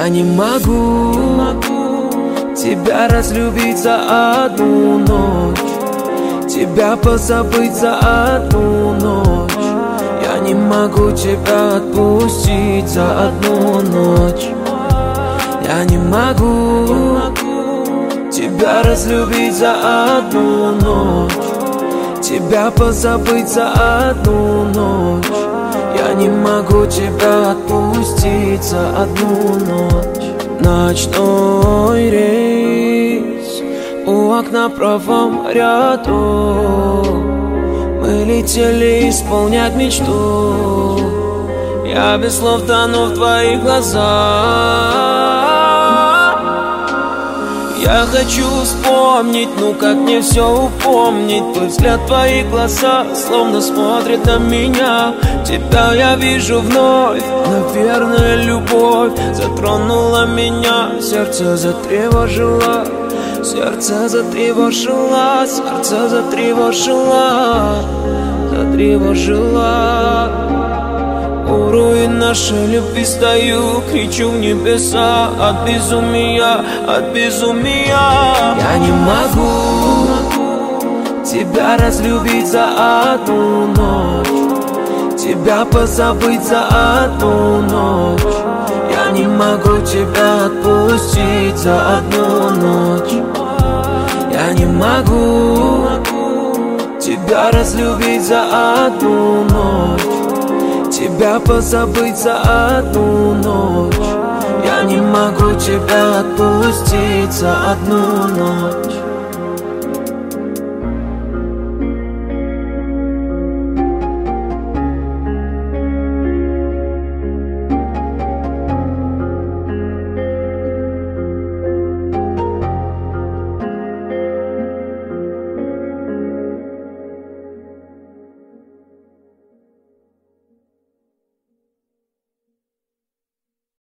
Я не могу тебя разлюбить за одну ночь, тебя позабыть за одну ночь. Я не могу тебя отпустить за одну ночь. Я не могу тебя разлюбить за одну ночь, тебя позабыть за одну ночь. Я не могу тебя отпустить за одну ночь. Ночной рейс у окна в правом ряду. Мы летели исполнять мечту. Я без слов тону в твоих глазах. Я хочу вспомнить, ну как мне все упомнить. Твой взгляд, твои глаза словно смотрят на меня. Тебя я вижу вновь, наверное, любовь затронула меня. Сердце затревожило, сердце затревожило, сердце затревожило, затревожило. У руин нашей любви стою, кричу в небеса от безумия, от безумия. Я не могу тебя разлюбить за одну ночь, тебя позабыть за одну ночь. Я не могу тебя отпустить за одну ночь. Я не могу тебя разлюбить за одну ночь, тебя позабыть за одну ночь. Я не могу тебя отпустить за одну ночь.